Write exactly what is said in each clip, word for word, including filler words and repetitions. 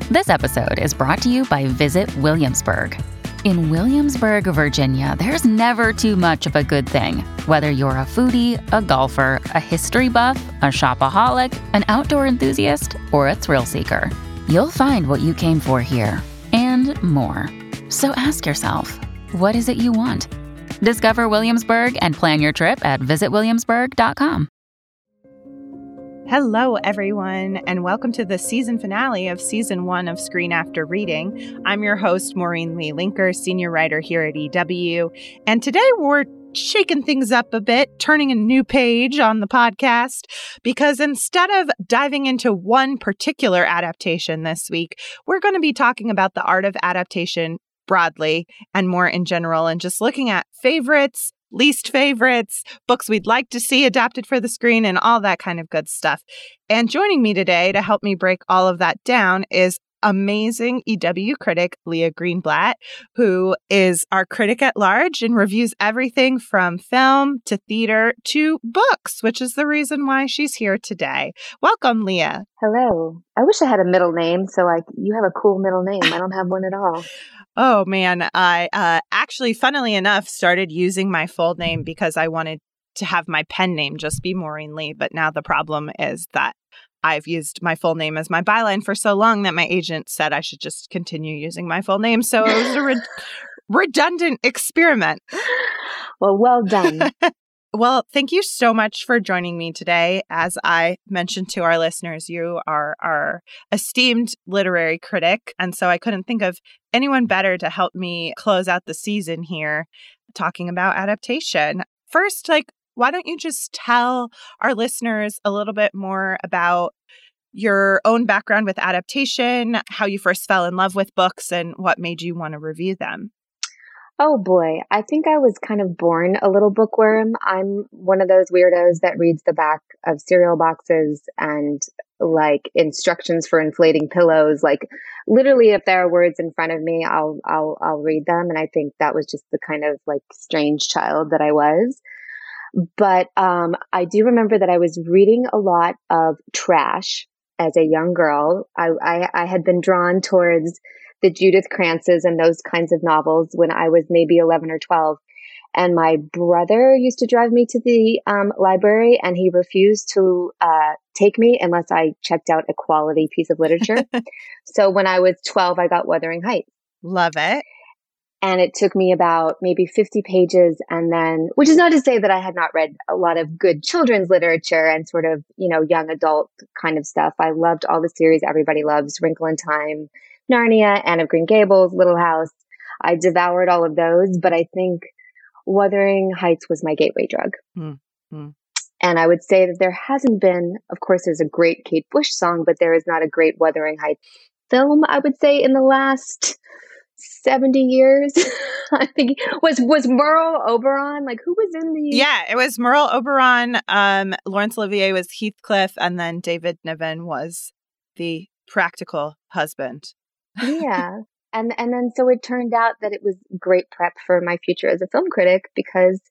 This episode is brought to you by Visit Williamsburg. In Williamsburg, Virginia, there's never too much of a good thing. Whether you're a foodie, a golfer, a history buff, a shopaholic, an outdoor enthusiast, or a thrill seeker, you'll find what you came for here and more. So ask yourself, what is it you want? Discover Williamsburg and plan your trip at visit williamsburg dot com. Hello, everyone, and welcome to the season finale of season one of Screen After Reading. I'm your host, Maureen Lee Linker, senior writer here at E W, and today we're shaking things up a bit, turning a new page on the podcast, because instead of diving into one particular adaptation this week, we're going to be talking about the art of adaptation broadly and more in general, and just looking at favorites, least favorites, books we'd like to see adapted for the screen, and all that kind of good stuff. And joining me today to help me break all of that down is amazing E W critic Leah Greenblatt, who is our critic at large and reviews everything from film to theater to books, which is the reason why she's here today. Welcome, Leah. Hello. I wish I had a middle name, so like you have a cool middle name. I don't have one at all. Oh, man. I uh, actually, funnily enough, started using my full name because I wanted to have my pen name just be Maureen Lee. But now the problem is that I've used my full name as my byline for so long that my agent said I should just continue using my full name. So it was a re- redundant experiment. Well, well done. Well, thank you so much for joining me today. As I mentioned to our listeners, you are our esteemed literary critic. And so I couldn't think of anyone better to help me close out the season here talking about adaptation. First, like, why don't you just tell our listeners a little bit more about your own background with adaptation, how you first fell in love with books, and what made you want to review them? Oh boy, I think I was kind of born a little bookworm. I'm one of those weirdos that reads the back of cereal boxes and like instructions for inflating pillows. Like literally, if there are words in front of me, I'll I'll I'll read them. And I think that was just the kind of like strange child that I was. But um, I do remember that I was reading a lot of trash as a young girl. I I, I had been drawn towards the Judith Krantzes and those kinds of novels when I was maybe eleven or twelve. And my brother used to drive me to the um, library, and he refused to uh, take me unless I checked out a quality piece of literature. So when I was twelve, I got Wuthering Heights. Love it. And it took me about maybe fifty pages. And then, which is not to say that I had not read a lot of good children's literature and sort of, you know, young adult kind of stuff. I loved all the series everybody loves, Wrinkle in Time, Narnia, Anne of Green Gables, Little House. I devoured all of those, but I think Wuthering Heights was my gateway drug. Mm-hmm. And I would say that there hasn't been, of course, there's a great Kate Bush song, but there is not a great Wuthering Heights film, I would say, in the last seventy years. I think was was Merle Oberon, like who was in the yeah it was Merle Oberon, um Laurence Olivier was Heathcliff, and then David Niven was the practical husband. Yeah. And and then so it turned out that it was great prep for my future as a film critic, because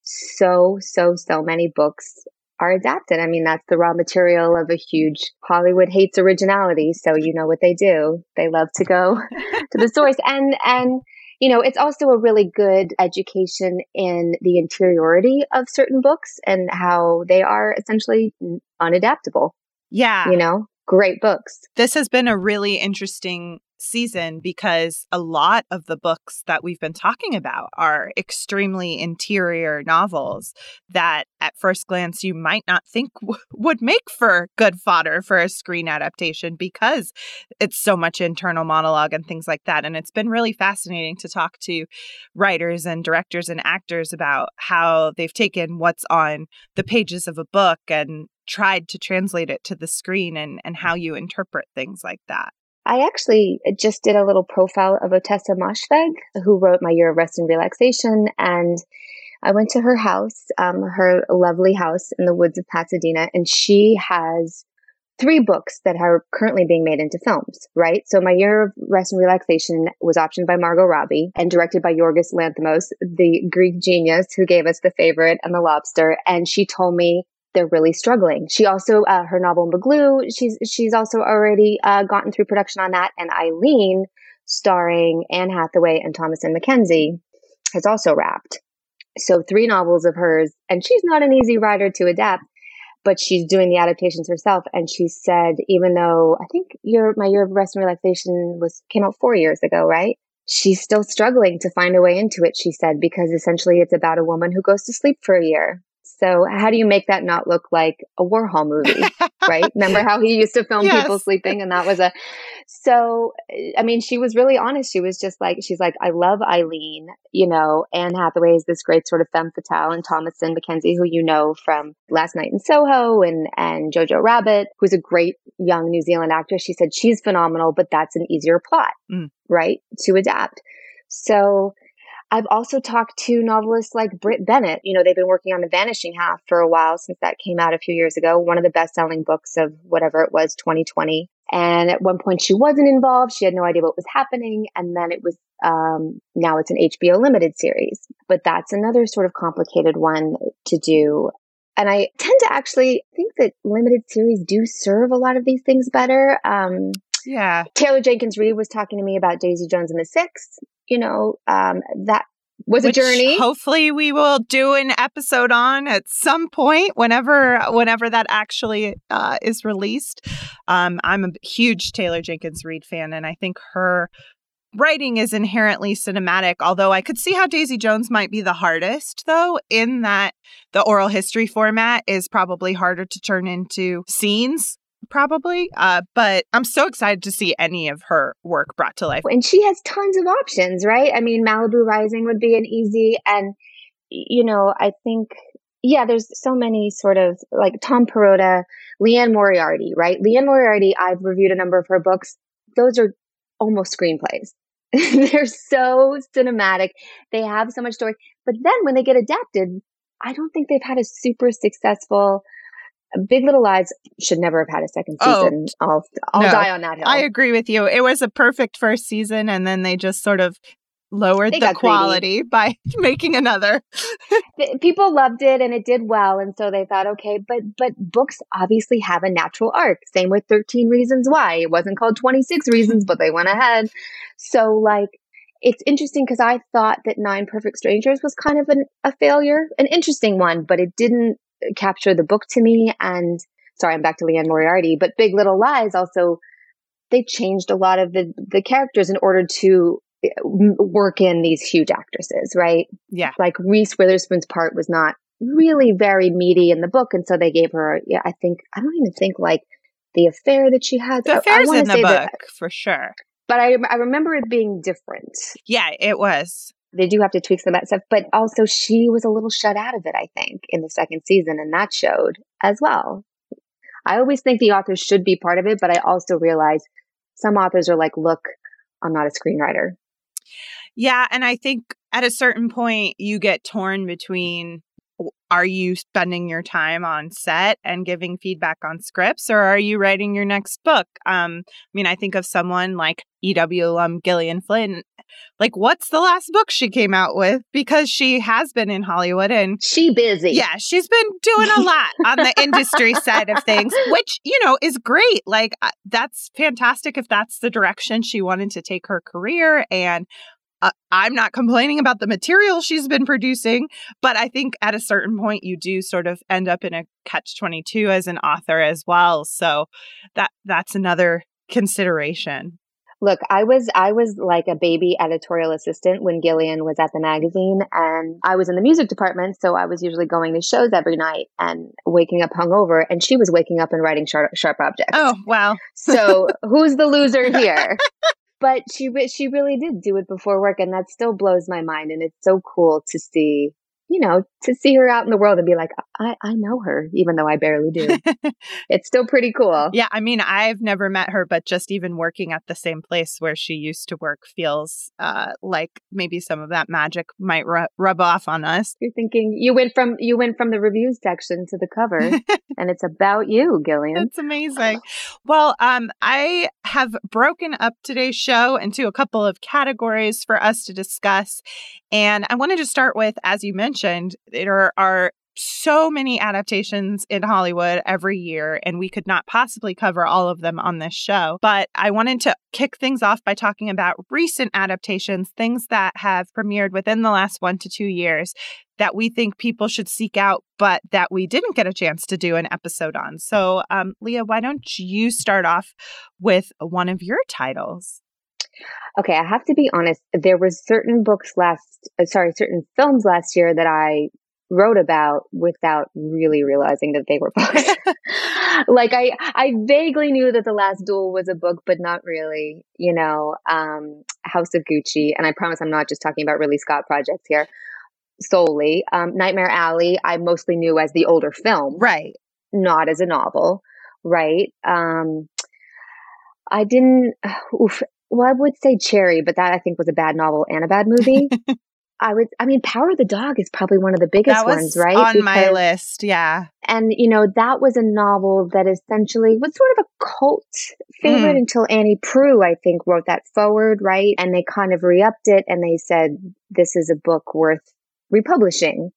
so so so many books are adapted. I mean, that's the raw material of a huge Hollywood hates originality. So you know what they do. They love to go to the source. And, and, you know, it's also a really good education in the interiority of certain books and how they are essentially unadaptable. Yeah. You know, great books. This has been a really interesting season because a lot of the books that we've been talking about are extremely interior novels that at first glance you might not think w- would make for good fodder for a screen adaptation, because it's so much internal monologue and things like that. And it's been really fascinating to talk to writers and directors and actors about how they've taken what's on the pages of a book and tried to translate it to the screen, and, and how you interpret things like that. I actually just did a little profile of Ottessa Moshfegh, who wrote My Year of Rest and Relaxation, and I went to her house, um, her lovely house in the woods of Pasadena, and she has three books that are currently being made into films, right? So My Year of Rest and Relaxation was optioned by Margot Robbie and directed by Yorgos Lanthimos, the Greek genius who gave us The Favorite and The Lobster, and she told me they're really struggling. She also, uh, her novel Maglue, she's she's also already uh, gotten through production on that. And Eileen, starring Anne Hathaway and Thomasin McKenzie, has also wrapped. So three novels of hers, and she's not an easy writer to adapt, but she's doing the adaptations herself. And she said, even though I think your my Year of Rest and Relaxation was came out four years ago, right? She's still struggling to find a way into it, she said, because essentially it's about a woman who goes to sleep for a year. So how do you make that not look like a Warhol movie, right? Remember how he used to film Yes. people sleeping, and that was a, so, I mean, she was really honest. She was just like, she's like, I love Eileen, you know, Anne Hathaway is this great sort of femme fatale, and Thomasin McKenzie, who you know from Last Night in Soho and, and Jojo Rabbit, who's a great young New Zealand actress. She said, she's phenomenal, but that's an easier plot, mm. right, to adapt. So I've also talked to novelists like Britt Bennett. You know, they've been working on The Vanishing Half for a while since that came out a few years ago, one of the best-selling books of whatever it was, twenty twenty. And at one point she wasn't involved. She had no idea what was happening. And then it was, um, now it's an H B O limited series. But that's another sort of complicated one to do. And I tend to actually think that limited series do serve a lot of these things better. Um, yeah. Taylor Jenkins Reid was talking to me about Daisy Jones and the Six. You know, um, that was Which a journey. Hopefully we will do an episode on at some point whenever whenever that actually uh, is released. Um, I'm a huge Taylor Jenkins Reid fan, and I think her writing is inherently cinematic, although I could see how Daisy Jones might be the hardest, though, in that the oral history format is probably harder to turn into scenes. Probably. Uh, but I'm so excited to see any of her work brought to life. And she has tons of options, right? I mean, Malibu Rising would be an easy, and, you know, I think, yeah, there's so many sort of like Tom Perrotta, Liane Moriarty, right? Liane Moriarty, I've reviewed a number of her books. Those are almost screenplays. They're so cinematic. They have so much story. But then when they get adapted, I don't think they've had a super successful. Big Little Lies should never have had a second season. Oh, I'll I'll no, die on that hill. I agree with you. It was a perfect first season, and then they just sort of lowered they the quality greedy. by making another. People loved it, and it did well, and so they thought, okay, but but books obviously have a natural arc. Same with thirteen Reasons Why. It wasn't called twenty-six Reasons, but they went ahead. So, like, it's interesting because I thought that Nine Perfect Strangers was kind of an, a failure, an interesting one, but it didn't capture the book to me. And sorry, I'm back to Liane Moriarty, but Big Little Lies also, they changed a lot of the, the characters in order to work in these huge actresses, right? Yeah. Like Reese Witherspoon's part was not really very meaty in the book. And so they gave her, yeah, I think, I don't even think like the affair that she had. The affair's I, I in the say book, that, for sure. But I, I remember it being different. Yeah, it was. They do have to tweak some of that stuff, but also she was a little shut out of it, I think, in the second season, and that showed as well. I always think the authors should be part of it, but I also realize some authors are like, look, I'm not a screenwriter. Yeah, and I think at a certain point, you get torn between, are you spending your time on set and giving feedback on scripts, or are you writing your next book? Um, I mean, I think of someone like E W alum Gillian Flynn. Like, what's the last book she came out with? Because she has been in Hollywood and she busy. Yeah, she's been doing a lot on the industry side of things, which, you know, is great. Like, that's fantastic if that's the direction she wanted to take her career. And Uh, I'm not complaining about the material she's been producing, but I think at a certain point you do sort of end up in a catch twenty-two as an author as well. So that that's another consideration. Look, I was I was like a baby editorial assistant when Gillian was at the magazine, and I was in the music department, so I was usually going to shows every night and waking up hungover, and she was waking up and writing sharp, sharp objects. Oh, wow. So who's the loser here? But she she really did do it before work, and that still blows my mind. And it's so cool to see, you know, to see her out in the world and be like, I, I know her, even though I barely do. It's still pretty cool. Yeah, I mean, I've never met her, but just even working at the same place where she used to work feels uh, like maybe some of that magic might ru- rub off on us. You're thinking you went from you went from the reviews section to the cover, and it's about you, Gillian. That's amazing. Well, um, I have broken up today's show into a couple of categories for us to discuss, and I wanted to start with, as you mentioned, there are so many adaptations in Hollywood every year, and we could not possibly cover all of them on this show. But I wanted to kick things off by talking about recent adaptations, things that have premiered within the last one to two years that we think people should seek out, but that we didn't get a chance to do an episode on. So, um, Leah, why don't you start off with one of your titles? Okay, I have to be honest. There were certain books last, uh, sorry, certain films last year that I wrote about without really realizing that they were books. Like I, I vaguely knew that The Last Duel was a book, but not really, you know, um, House of Gucci. And I promise I'm not just talking about Ridley Scott projects here solely. Um, Nightmare Alley, I mostly knew as the older film. Right. Not as a novel. Right. Um, I didn't, oof, well, I would say Cherry, but that I think was a bad novel and a bad movie. I would, I mean, Power of the Dog is probably one of the biggest that was ones, right? On because, my list, yeah. And, you know, that was a novel that essentially was sort of a cult favorite mm. until Annie Proulx, I think, wrote that forward, right? And they kind of re-upped it and they said, this is a book worth republishing.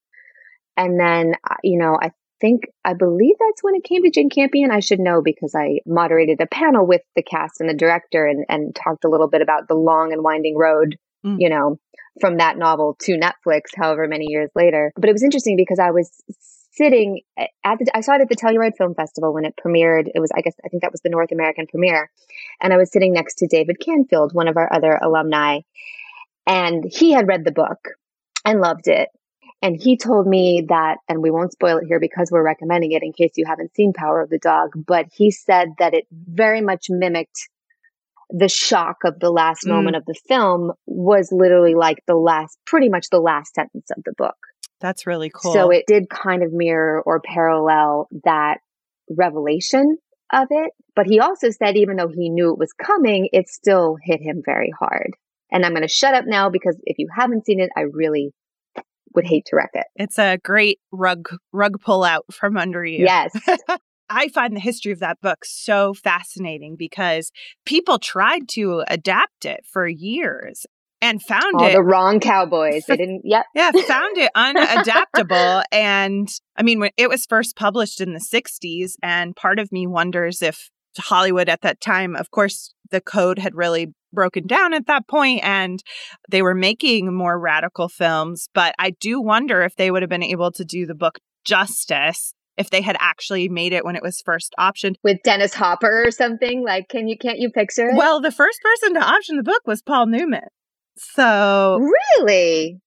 And then, you know, I think, I believe that's when it came to Jane Campion. I should know because I moderated a panel with the cast and the director and, and talked a little bit about the long and winding road, mm. you know, from that novel to Netflix, however many years later. But it was interesting because I was sitting at the, I saw it at the Telluride Film Festival when it premiered. It was, I guess, I think that was the North American premiere. And I was sitting next to David Canfield, one of our other alumni. And he had read the book and loved it. And he told me that, and we won't spoil it here because we're recommending it in case you haven't seen Power of the Dog, but he said that it very much mimicked the shock of the last mm. moment of the film was literally like the last, pretty much the last sentence of the book. That's really cool. So it did kind of mirror or parallel that revelation of it. But he also said, even though he knew it was coming, it still hit him very hard. And I'm going to shut up now because if you haven't seen it, I really would hate to wreck it. It's a great rug rug pull out from under you. Yes. I find the history of that book so fascinating because people tried to adapt it for years and found oh, it. the wrong cowboys. They didn't, yep. Yeah, found it unadaptable. And I mean, when it was first published in the sixties, and part of me wonders if Hollywood at that time, of course, the code had really broken down at that point and they were making more radical films. But I do wonder if they would have been able to do the book justice if they had actually made it when it was first optioned. With Dennis Hopper or something? Like, can you, can't you picture it? Well, the first person to option the book was Paul Newman. So. Really?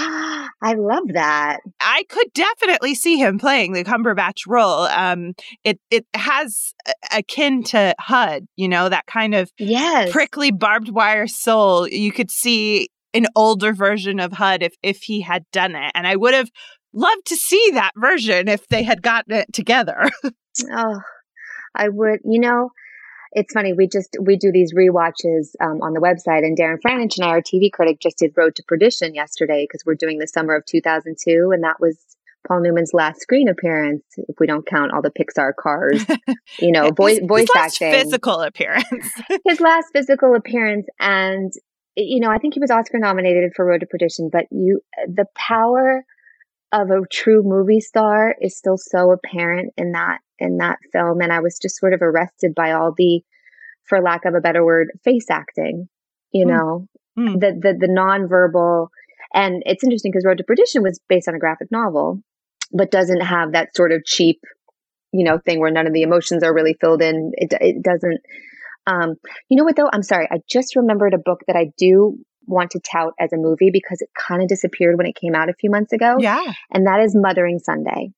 I love that. I could definitely see him playing the Cumberbatch role. Um, it it has akin to H U D, you know, that kind of yes. prickly barbed wire soul. You could see an older version of H U D if, if he had done it. And I would have loved to see that version if they had gotten it together. Oh, I would, you know, it's funny. We just, we do these rewatches um, on the website, and Darren Franich and I, our T V critic, just did Road to Perdition yesterday because we're doing the summer of two thousand two. And that was Paul Newman's last screen appearance, if we don't count all the Pixar cars, you know, voice, his, voice his last acting. physical appearance. His last physical appearance. And, you know, I think he was Oscar nominated for Road to Perdition, but you, the power of a true movie star is still so apparent in that, in that film. And I was just sort of arrested by all the, for lack of a better word, face acting, you mm. know, mm. the, the, the nonverbal. And it's interesting because Road to Perdition was based on a graphic novel, but doesn't have that sort of cheap, you know, thing where none of the emotions are really filled in. It, it doesn't, um, you know what though? I'm sorry. I just remembered a book that I do want to tout as a movie because it kind of disappeared when it came out a few months ago. Yeah. And that is Mothering Sunday.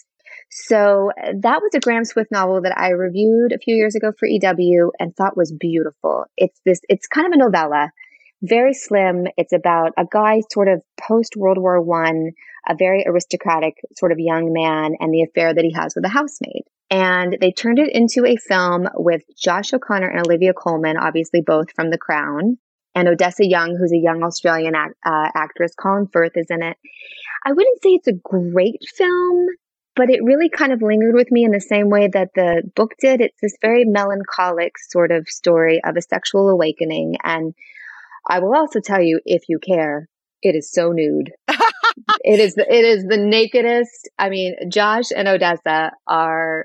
So that was a Graham Swift novel that I reviewed a few years ago for E W and thought was beautiful. It's this, it's kind of a novella, very slim. It's about a guy sort of post World War One, a very aristocratic sort of young man and the affair that he has with a housemaid. And they turned it into a film with Josh O'Connor and Olivia Colman, obviously both from The Crown. And Odessa Young, who's a young Australian act, uh, actress. Colin Firth is in it. I wouldn't say it's a great film, but it really kind of lingered with me in the same way that the book did. It's this very melancholic sort of story of a sexual awakening. And I will also tell you, if you care, it is so nude. It is the, it is the nakedest. I mean, Josh and Odessa are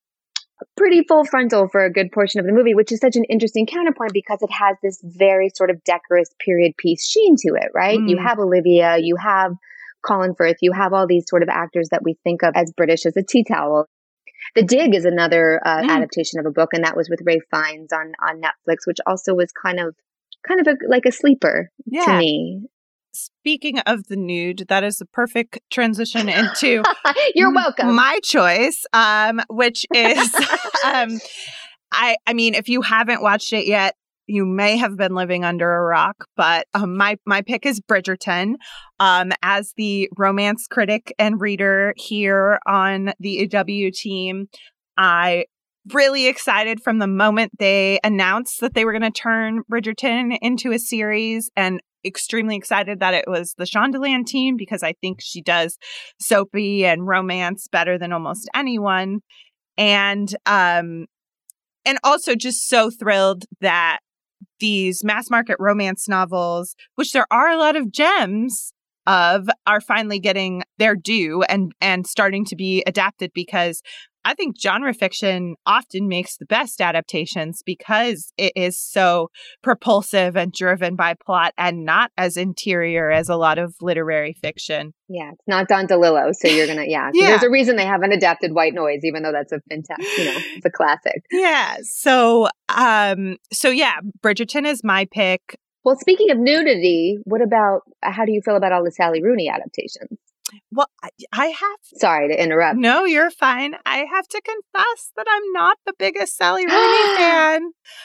pretty full frontal for a good portion of the movie, which is such an interesting counterpoint because it has this very sort of decorous period piece sheen to it, right? Mm. You have Olivia, you have Colin Firth, you have all these sort of actors that we think of as British as a tea towel. The Dig is another uh, mm. adaptation of a book, and that was with Ralph Fiennes on on Netflix, which also was kind of kind of a, like a sleeper yeah. to me. Speaking of the nude, that is the perfect transition into You're welcome. My choice, um, which is um, I I mean, if you haven't watched it yet, you may have been living under a rock, but um, my my pick is Bridgerton. Um, as the romance critic and reader here on the E W team, I really excited from the moment they announced that they were going to turn Bridgerton into a series, and extremely excited that it was the Shondaland team because I think she does soapy and romance better than almost anyone. And um, and also just so thrilled that these mass market romance novels, which there are a lot of gems of, are finally getting their due and and starting to be adapted, because I think genre fiction often makes the best adaptations because it is so propulsive and driven by plot and not as interior as a lot of literary fiction. Yeah, it's not Don DeLillo, so you're gonna yeah. So yeah. There's a reason they haven't adapted White Noise, even though that's a fantastic, you know, it's a classic. Yeah. So, um, so yeah, Bridgerton is my pick. Well, speaking of nudity, what about how do you feel about all the Sally Rooney adaptations? Well, I, I have... Sorry to interrupt. No, you're fine. I have to confess that I'm not the biggest Sally Rooney fan.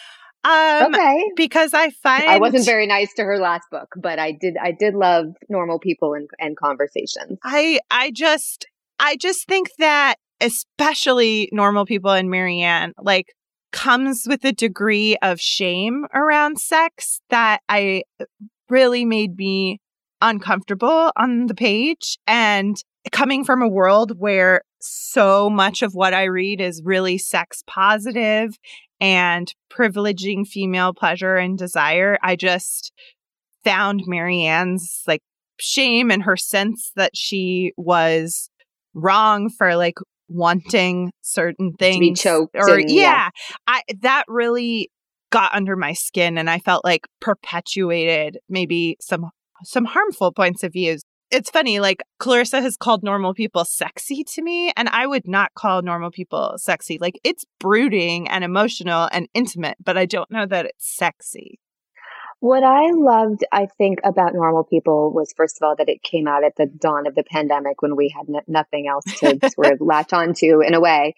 Um, okay. Because I find... I wasn't very nice to her last book, but I did I did love Normal People and, and Conversations. I I just... I just think that especially Normal People and Marianne, like, comes with a degree of shame around sex that I really made me uncomfortable on the page. And coming from a world where so much of what I read is really sex positive and privileging female pleasure and desire, I just found Marianne's like shame and her sense that she was wrong for like wanting certain things to be choked or and, yeah, yeah I that really got under my skin, and I felt like perpetuated maybe some some harmful points of views. It's funny, like Clarissa has called Normal People sexy to me, and I would not call Normal People sexy. Like, it's brooding and emotional and intimate, but I don't know that it's sexy. What I loved, I think, about Normal People was, first of all, that it came out at the dawn of the pandemic when we had n- nothing else to sort of latch onto in a way.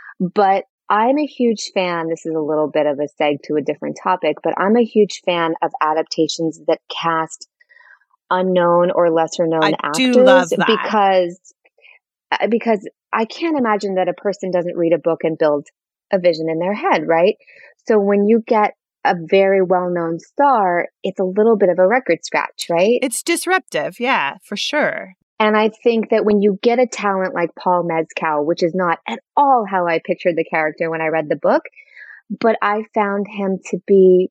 But I'm a huge fan. This is a little bit of a seg to a different topic, but I'm a huge fan of adaptations that cast unknown or lesser known I actors. do love that. because because I can't imagine that a person doesn't read a book and build a vision in their head, right? So when you get a very well-known star, it's a little bit of a record scratch, right? It's disruptive, yeah, for sure. And I think that when you get a talent like Paul Mescal, which is not at all how I pictured the character when I read the book, but I found him to be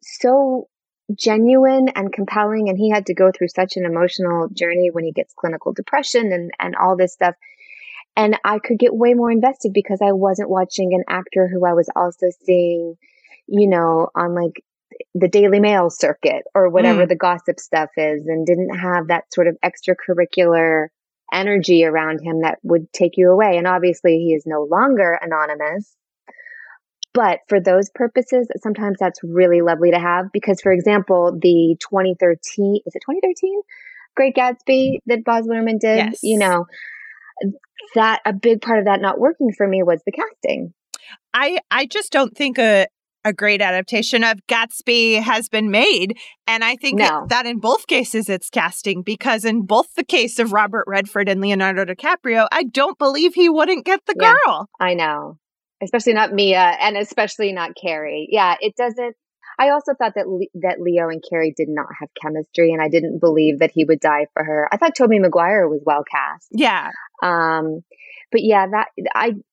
so genuine and compelling, and he had to go through such an emotional journey when he gets clinical depression and, and all this stuff. And I could get way more invested because I wasn't watching an actor who I was also seeing, you know, on like the Daily Mail circuit or whatever mm. the gossip stuff is, and didn't have that sort of extracurricular energy around him that would take you away. And obviously he is no longer anonymous. But for those purposes, sometimes that's really lovely to have because, for example, the twenty thirteen, is it twenty thirteen? Great Gatsby that Baz Luhrmann did, yes. you know, that a big part of that not working for me was the casting. I, I just don't think a, a great adaptation of Gatsby has been made. And I think no. that, that in both cases it's casting, because in both the case of Robert Redford and Leonardo DiCaprio, I don't believe he wouldn't get the yeah, girl. I know. Especially not Mia, and especially not Carrie. Yeah, it doesn't. I also thought that Le- that Leo and Carrie did not have chemistry, and I didn't believe that he would die for her. I thought Tobey Maguire was well cast. Yeah. Um, but yeah, that I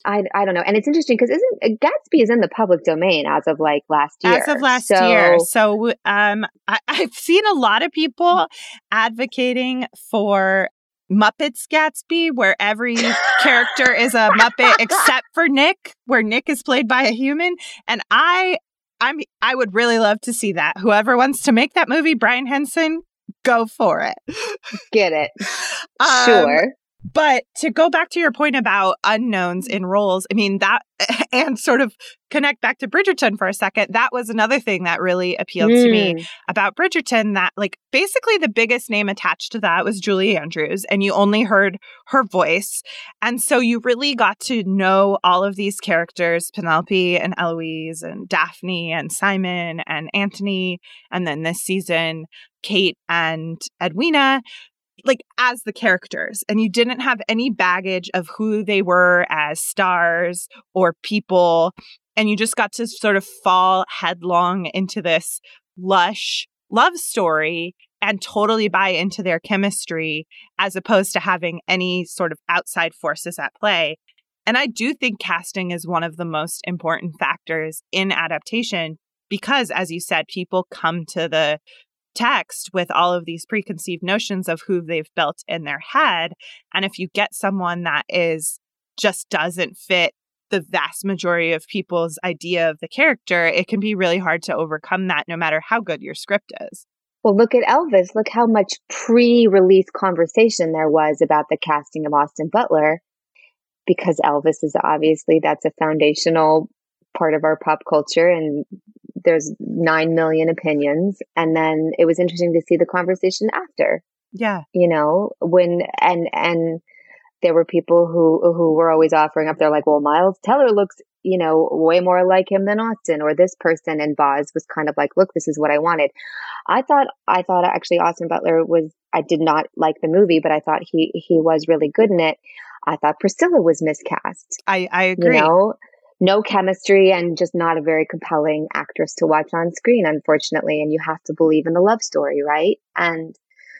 I, I don't know. And it's interesting because isn't Gatsby is in the public domain as of like last year. As of last so, year. So um, I, I've seen a lot of people advocating for Muppets Gatsby, where every character is a Muppet except for Nick, where Nick is played by a human. And I, I'm, I would really love to see that. Whoever wants to make that movie, Brian Henson, go for it. Get it. Um, Sure. But to go back to your point about unknowns in roles, I mean, that, and sort of connect back to Bridgerton for a second, that was another thing that really appealed Mm. to me about Bridgerton, that like basically the biggest name attached to that was Julie Andrews, and you only heard her voice. And so you really got to know all of these characters, Penelope and Eloise and Daphne and Simon and Anthony, and then this season, Kate and Edwina, like as the characters, and you didn't have any baggage of who they were as stars or people. And you just got to sort of fall headlong into this lush love story and totally buy into their chemistry as opposed to having any sort of outside forces at play. And I do think casting is one of the most important factors in adaptation because, as you said, people come to the text with all of these preconceived notions of who they've built in their head. And if you get someone that is just doesn't fit the vast majority of people's idea of the character, it can be really hard to overcome that no matter how good your script is. Well, look at Elvis. Look how much pre-release conversation there was about the casting of Austin Butler, because Elvis is obviously, that's a foundational part of our pop culture, and there's nine million opinions. And then it was interesting to see the conversation after. Yeah. You know, when, and, and there were people who, who were always offering up, they're like, well, Miles Teller looks, you know, way more like him than Austin or this person. And Boz was kind of like, look, this is what I wanted. I thought, I thought actually Austin Butler was, I did not like the movie, but I thought he, he was really good in it. I thought Priscilla was miscast. I, I agree. You know, no chemistry and just not a very compelling actress to watch on screen, unfortunately. And you have to believe in the love story, right? And,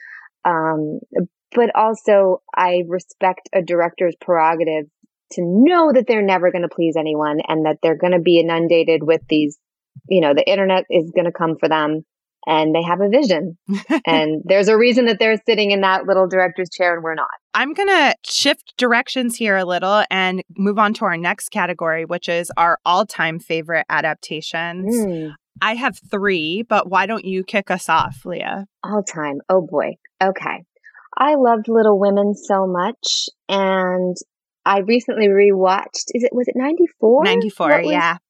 um, but also I respect a director's prerogative to know that they're never going to please anyone and that they're going to be inundated with these, you know, the internet is going to come for them and they have a vision. And there's a reason that they're sitting in that little director's chair and we're not. I'm going to shift directions here a little and move on to our next category, which is our all-time favorite adaptations. Mm. I have three, but why don't you kick us off, Leah? All time. Oh boy. Okay. I loved Little Women so much, and I recently rewatched, is it, was it ninety-four? ninety-four, yeah.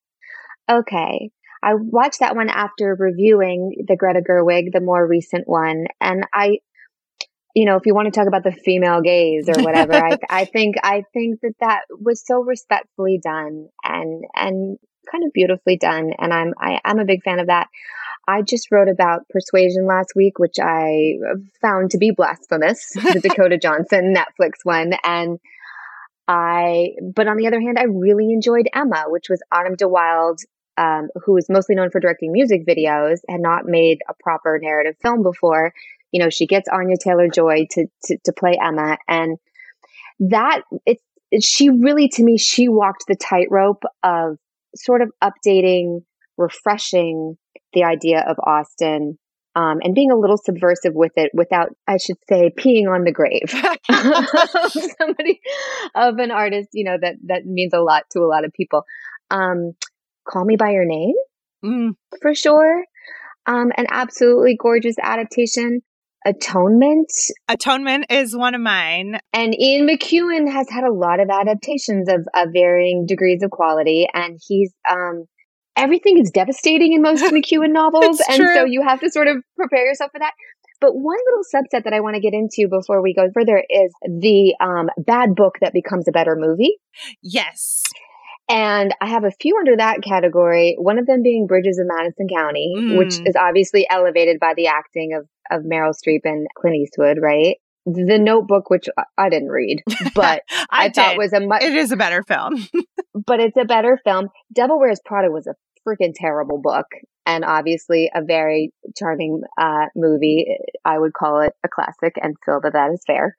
Okay. I watched that one after reviewing the Greta Gerwig, the more recent one. And I, you know, if you want to talk about the female gaze or whatever, I, I think, I think that that was so respectfully done and, and kind of beautifully done. And I'm, I, I'm a big fan of that. I just wrote about Persuasion last week, which I found to be blasphemous, the Dakota Johnson Netflix one. And I, but on the other hand, I really enjoyed Emma, which was Autumn de Wilde, um, who is mostly known for directing music videos, had not made a proper narrative film before. You know, she gets Anya Taylor-Joy to, to, to play Emma. And that, it's, it, she really, to me, she walked the tightrope of sort of updating, refreshing the idea of Austen, um, and being a little subversive with it without, I should say, peeing on the grave of somebody, of an artist, you know, that, that means a lot to a lot of people. Um, Call Me by Your Name, mm. for sure. Um, an absolutely gorgeous adaptation. Atonement. Atonement is one of mine. And Ian McEwan has had a lot of adaptations of, of varying degrees of quality, and he's, um, everything is devastating in most McEwan novels. And true. So you have to sort of prepare yourself for that. But one little subset that I want to get into before we go further is the um, bad book that becomes a better movie. Yes. And I have a few under that category, one of them being Bridges of Madison County, Mm. which is obviously elevated by the acting of, of Meryl Streep and Clint Eastwood, right? The Notebook, which I didn't read, but I, I thought was a much... It is a better film. But it's a better film. Devil Wears Prada was a freaking terrible book, and obviously a very charming uh, movie. I would call it a classic and feel that that is fair.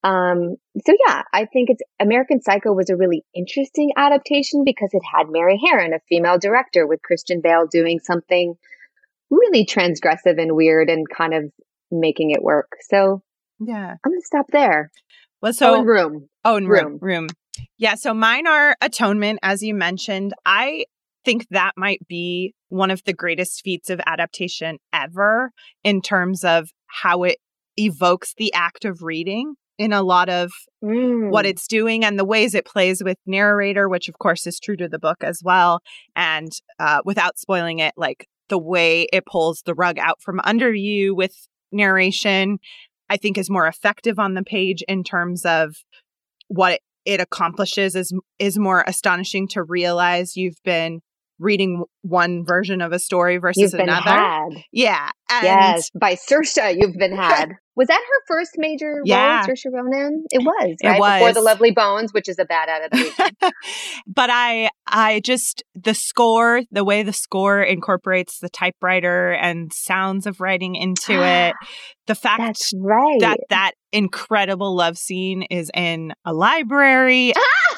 Um, so yeah, I think it's American Psycho was a really interesting adaptation because it had Mary Harron, a female director, with Christian Bale doing something really transgressive and weird and kind of making it work. So yeah, I'm gonna stop there. Well, so oh, and Room. Oh, and Room. Room. Yeah. So mine are Atonement, as you mentioned. I think that might be one of the greatest feats of adaptation ever in terms of how it evokes the act of reading in a lot of mm. what it's doing and the ways it plays with narrator, which of course is true to the book as well. And uh, without spoiling it, like the way it pulls the rug out from under you with narration, I think is more effective on the page in terms of what it, it accomplishes is is more astonishing to realize you've been reading one version of a story versus you've been another. Had. Yeah. And yes. By Saoirse, you've been had. Was that her first major yeah. role, Saoirse Ronan? It was, right? It was. Before The Lovely Bones, which is a bad adaptation. But I I just, the score, the way the score incorporates the typewriter and sounds of writing into it, the fact That's right. that that incredible love scene is in a library.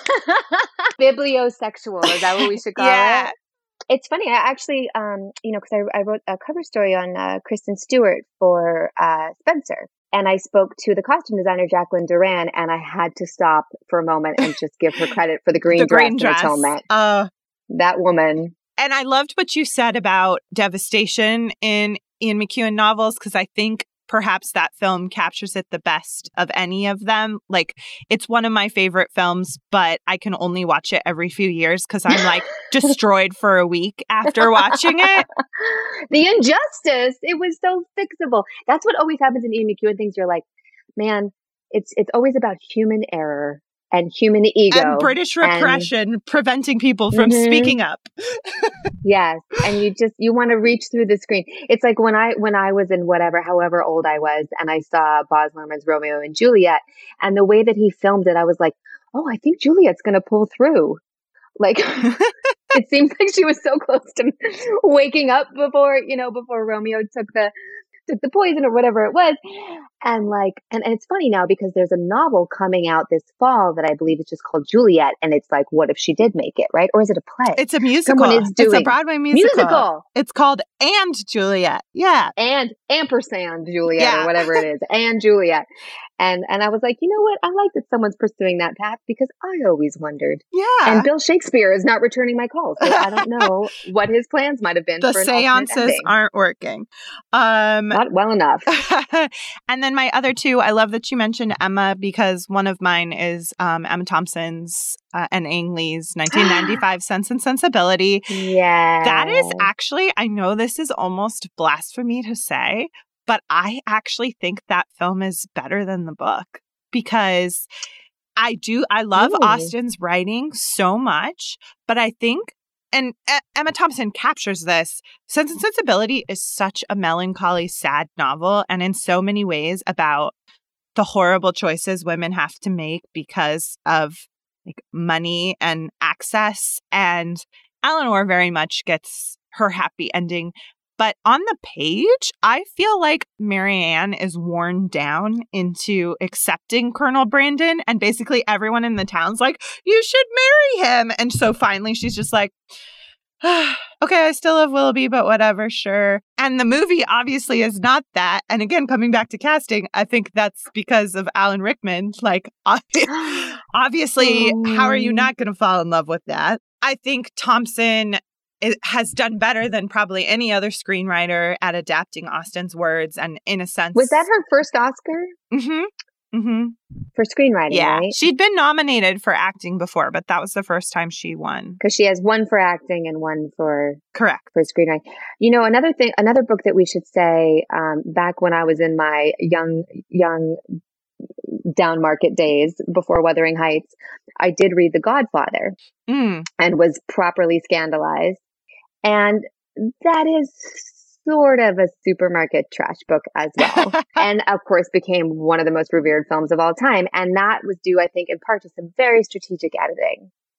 Bibliosexual, is that what we should call yeah. it? It's funny. I actually, um, you know, because I, I wrote a cover story on uh, Kristen Stewart for uh, Spencer. And I spoke to the costume designer, Jacqueline Duran, and I had to stop for a moment and just give her credit for the green the dress green and dress. Atonement. Uh, that woman. And I loved what you said about devastation in Ian McEwan novels, because I think perhaps that film captures it the best of any of them. Like, it's one of my favorite films, but I can only watch it every few years because I'm like destroyed for a week after watching it. The injustice. It was so fixable. That's what always happens in Ian McEwan things. You're like, man, it's it's always about human error and human ego. And British repression and, preventing people from mm-hmm. speaking up. Yes. And you just, you want to reach through the screen. It's like when I, when I was in whatever, however old I was, and I saw Baz Luhrmann's Romeo and Juliet, and the way that he filmed it, I was like, oh, I think Juliet's going to pull through. Like, it seems like she was so close to waking up before, you know, before Romeo took the, took the poison or whatever it was. And like, and, and it's funny now because there's a novel coming out this fall that I believe is just called Juliet. And it's like, what if she did make it, right? Or is it a play? It's a musical. Someone is doing it's a Broadway musical. musical. It's called And Juliet. Yeah. And ampersand Juliet yeah. or whatever it is. And Juliet. And and I was like, you know what? I like that someone's pursuing that path because I always wondered. Yeah. And Bill Shakespeare is not returning my calls. So I don't know what his plans might have been. The for an seances aren't working. Um, not well enough. And then my other two, I love that you mentioned Emma because one of mine is um, Emma Thompson's uh, and Ang Lee's nineteen ninety-five Sense and Sensibility. Yeah. That is actually, I know this is almost blasphemy to say, but I actually think that film is better than the book because I do, I love Ooh. Austen's writing so much, but I think, and e- Emma Thompson captures this, Sense and Sensibility is such a melancholy, sad novel, and in so many ways about the horrible choices women have to make because of like money and access. And Eleanor very much gets her happy ending. But on the page, I feel like Marianne is worn down into accepting Colonel Brandon. And basically everyone in the town's like, you should marry him. And so finally she's just like, ah, okay, I still love Willoughby, but whatever, sure. And the movie obviously is not that. And again, coming back to casting, I think that's because of Alan Rickman. Like, obviously, oh. how are you not going to fall in love with that? I think Thompson it has done better than probably any other screenwriter at adapting Austen's words. And in a sense... Was that her first Oscar? Mm-hmm. Mm-hmm. For screenwriting, yeah. right? She'd been nominated for acting before, but that was the first time she won. Because she has one for acting and one for... Correct. For screenwriting. You know, another thing, another book that we should say, um, back when I was in my young, young down market days before Wuthering Heights, I did read The Godfather mm. and was properly scandalized. And that is sort of a supermarket trash book as well. And of course became one of the most revered films of all time. And that was due, I think, in part to some very strategic editing.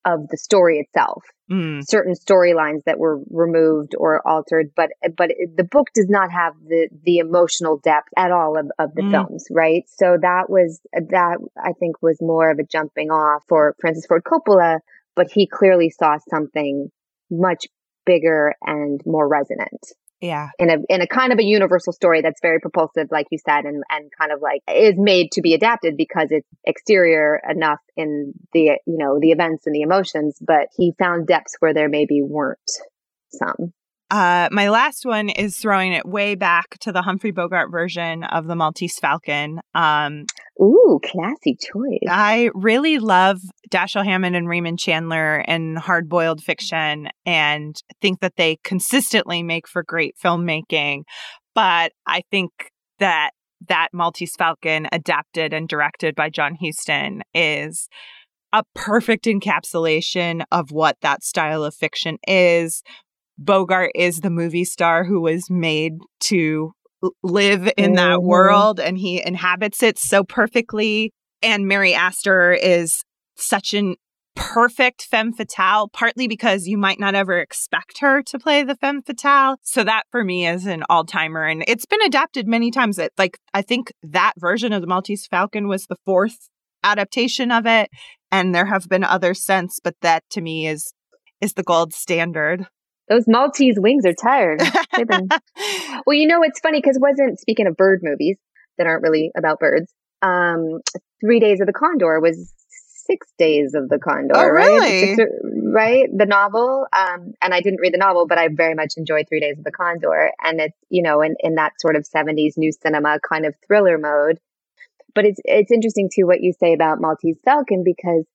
of the story itself. Mm. Certain storylines that were removed or altered, but but it, the book does not have the the emotional depth at all of, of the Mm. films, right? So that was that I think was more of a jumping off for Francis Ford Coppola, but he clearly saw something much bigger and more resonant. Yeah. In a in a kind of a universal story that's very propulsive, like you said, and, and kind of like is made to be adapted because it's exterior enough in the, you know, the events and the emotions, but he found depths where there maybe weren't some. Uh, my last one is throwing it way back to the Humphrey Bogart version of The Maltese Falcon. Um, Ooh, classy choice. I really love Dashiell Hammett and Raymond Chandler in hard-boiled fiction and think that they consistently make for great filmmaking. But I think that that Maltese Falcon, adapted and directed by John Huston, is a perfect encapsulation of what that style of fiction is. Bogart is the movie star who was made to live in that Mm-hmm. world, and he inhabits it so perfectly. And Mary Astor is such an perfect femme fatale, partly because you might not ever expect her to play the femme fatale. So that for me is an all-timer, and it's been adapted many times. It, like, I think that version of the Maltese Falcon was the fourth adaptation of it, and there have been others since, but that to me is is the gold standard. Those Maltese wings are tired. They've been... Well, you know, it's funny because wasn't, speaking of bird movies that aren't really about birds, um, Three Days of the Condor was Six Days of the Condor, Oh, right? really? Six, right? The novel. Um, and I didn't read the novel, but I very much enjoyed Three Days of the Condor. And it's, you know, in, in that sort of seventies new cinema kind of thriller mode. But it's, it's interesting too what you say about Maltese Falcon, because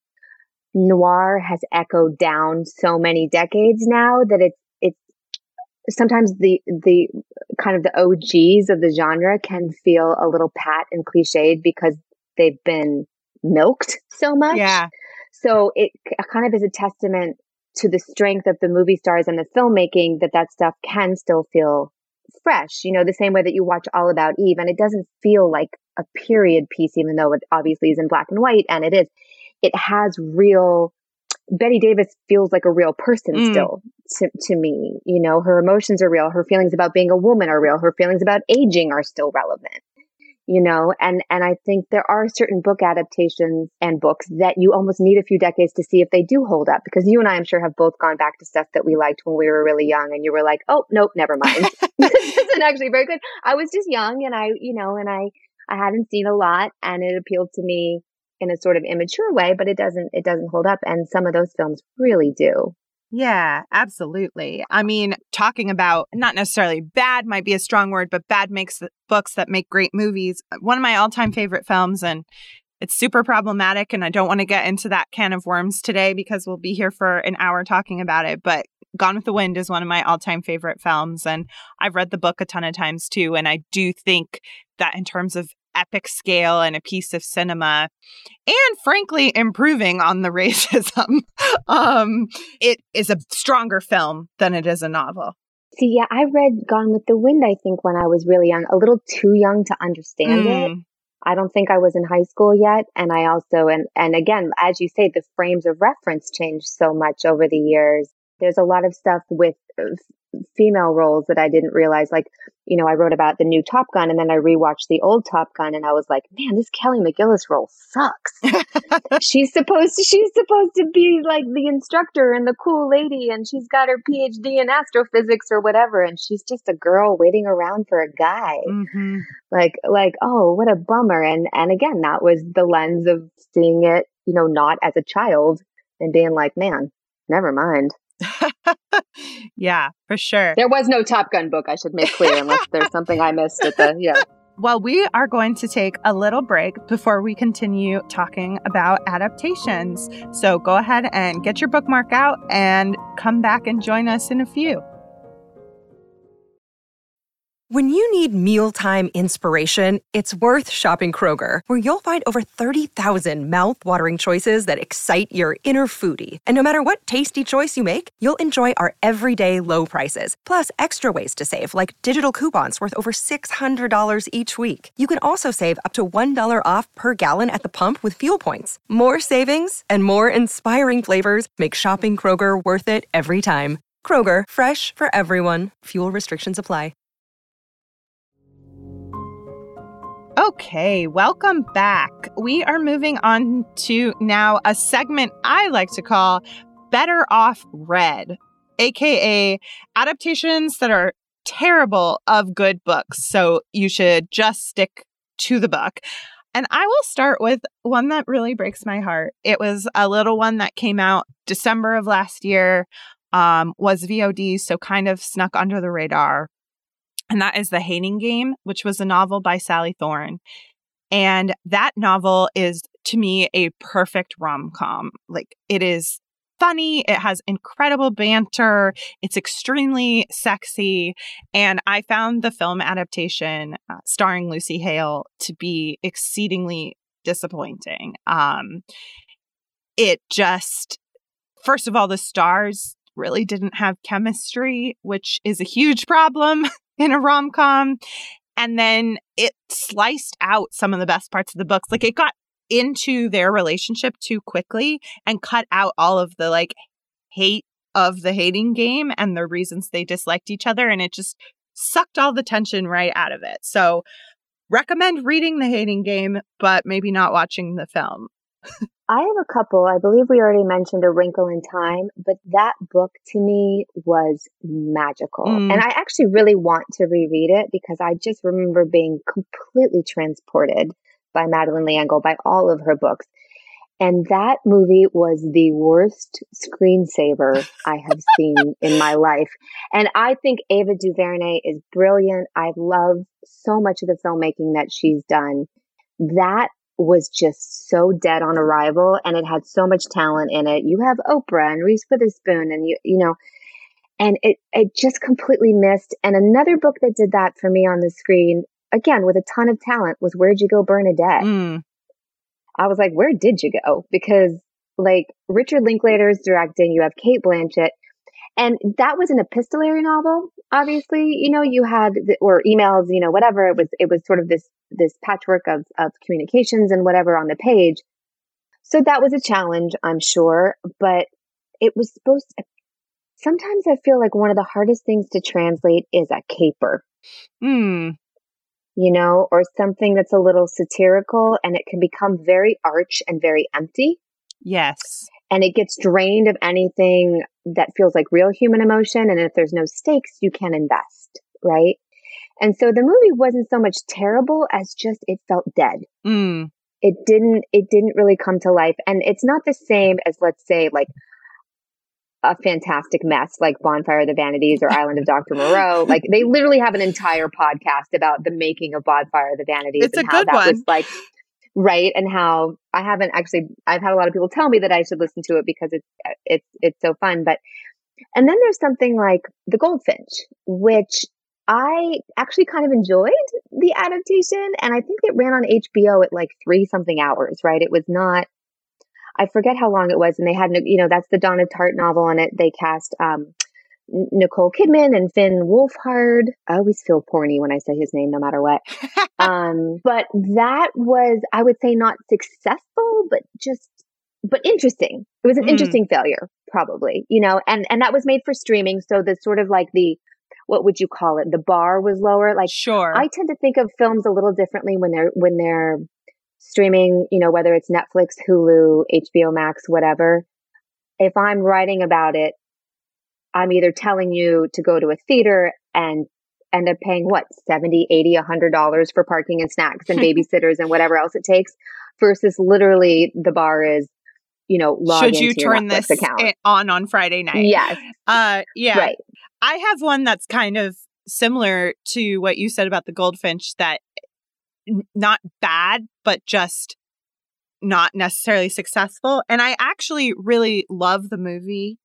noir has echoed down so many decades now that it's, it's sometimes the, the kind of the O Gs of the genre can feel a little pat and cliched because they've been milked so much. Yeah. So it kind of is a testament to the strength of the movie stars and the filmmaking that that stuff can still feel fresh, you know, the same way that you watch All About Eve and it doesn't feel like a period piece, even though it obviously is in black and white, and it is. It has real, Bette Davis feels like a real person Mm. still to, to me. You know, her emotions are real. Her feelings about being a woman are real. Her feelings about aging are still relevant, you know, and, and I think there are certain book adaptations and books that you almost need a few decades to see if they do hold up, because you and I, I'm sure, have both gone back to stuff that we liked when we were really young and you were like, oh, nope, never mind. This isn't actually very good. I was just young and I, you know, and I, I hadn't seen a lot and it appealed to me in a sort of immature way, but it doesn't, it doesn't hold up. And some of those films really do. Yeah, absolutely. I mean, talking about not necessarily bad might be a strong word, but bad makes the books that make great movies. One of my all-time favorite films, and it's super problematic, and I don't want to get into that can of worms today because we'll be here for an hour talking about it, but Gone with the Wind is one of my all-time favorite films, and I've read the book a ton of times too, and I do think that in terms of epic scale and a piece of cinema, and frankly improving on the racism, um, it is a stronger film than it is a novel. See, yeah, I read Gone with the Wind, I think, when I was really young, a little too young to understand Mm. it. I don't think I was in high school yet. And I also, and, and again, as you say, the frames of reference changed so much over the years. There's a lot of stuff with uh, female roles that I didn't realize. Like, you know, I wrote about the new Top Gun and then I rewatched the old Top Gun and I was like, man, this Kelly McGillis role sucks. she's supposed to, she's supposed to be like the instructor and the cool lady and she's got her P H D in astrophysics or whatever. And she's just a girl waiting around for a guy. Mm-hmm. Like, like, oh, what a bummer. And, and again, that was the lens of seeing it, you know, not as a child and being like, man, never mind. Yeah, for sure. There was no Top Gun book, I should make clear, unless there's something I missed at the, yeah. Well, we are going to take a little break before we continue talking about adaptations. So go ahead and get your bookmark out and come back and join us in a few. When you need mealtime inspiration, it's worth shopping Kroger, where you'll find over thirty thousand mouth-watering choices that excite your inner foodie. And no matter what tasty choice you make, you'll enjoy our everyday low prices, plus extra ways to save, like digital coupons worth over six hundred dollars each week. You can also save up to one dollar off per gallon at the pump with fuel points. More savings and more inspiring flavors make shopping Kroger worth it every time. Kroger, fresh for everyone. Fuel restrictions apply. Okay, welcome back. We are moving on to now a segment I like to call Better Off Read, aka adaptations that are terrible of good books. So you should just stick to the book. And I will start with one that really breaks my heart. It was a little one that came out December of last year, um, was V O D, so kind of snuck under the radar. And that is The Hating Game, which was a novel by Sally Thorne. And that novel is, to me, a perfect rom-com. Like, it is funny. It has incredible banter. It's extremely sexy. And I found the film adaptation uh, starring Lucy Hale to be exceedingly disappointing. Um, it just, first of all, the stars really didn't have chemistry, which is a huge problem in a rom-com. And then it sliced out some of the best parts of the books. Like, it got into their relationship too quickly and cut out all of the like hate of the hating game and the reasons they disliked each other. And it just sucked all the tension right out of it. So recommend reading The Hating Game, but maybe not watching the film. I have a couple. I believe we already mentioned A Wrinkle in Time, but that book to me was magical. Mm. And I actually really want to reread it because I just remember being completely transported by Madeleine L'Engle, by all of her books. And that movie was the worst screensaver I have seen in my life. And I think Ava DuVernay is brilliant. I love so much of the filmmaking that she's done. That was just so dead on arrival, and it had so much talent in it. You have Oprah and Reese Witherspoon, and you you know, and it it just completely missed. And another book that did that for me on the screen, again with a ton of talent, was Where'd You Go, Bernadette? Mm. I was like, where did you go? Because like Richard Linklater's directing, you have Cate Blanchett. And that was an epistolary novel. Obviously, you know, you had, the, or emails, you know, whatever. It was, it was sort of this, this patchwork of, of communications and whatever on the page. So that was a challenge, I'm sure, but it was supposed to, sometimes I feel like one of the hardest things to translate is a caper, Mm. you know, or something that's a little satirical, and it can become very arch and very empty. Yes. And it gets drained of anything that feels like real human emotion. And if there's no stakes, you can invest, right? And so the movie wasn't so much terrible as just it felt dead. Mm. It didn't, it didn't really come to life. And it's not the same as, let's say, like a fantastic mess like Bonfire of the Vanities or Island of Doctor Moreau. Like, they literally have an entire podcast about the making of Bonfire of the Vanities. It's and a how good that one. was like, right. And how I haven't actually, I've had a lot of people tell me that I should listen to it because it's, it's, it's so fun. But, and then there's something like The Goldfinch, which I actually kind of enjoyed the adaptation. And I think it ran on H B O at like three something hours, right? It was not, I forget how long it was. And they had, you know, that's the Donna Tartt novel, and it, they cast, um, Nicole Kidman and Finn Wolfhard. I always feel porny when I say his name, no matter what. um, but that was, I would say, not successful, but just, but interesting. It was an Mm. interesting failure, probably, you know, and, and that was made for streaming. So the sort of like the, what would you call it? The bar was lower. Like, Sure. I tend to think of films a little differently when they're, when they're streaming, you know, whether it's Netflix, Hulu, H B O Max, whatever. If I'm writing about it, I'm either telling you to go to a theater and end up paying what, seventy, eighty, a hundred dollars for parking and snacks and babysitters and whatever else it takes, versus literally the bar is, you know, log Should you into your turn Netflix this account. i- on on Friday night? Yes. Uh, yeah. Right. I have one that's kind of similar to what you said about The Goldfinch, that n- not bad, but just not necessarily successful. And I actually really love the movie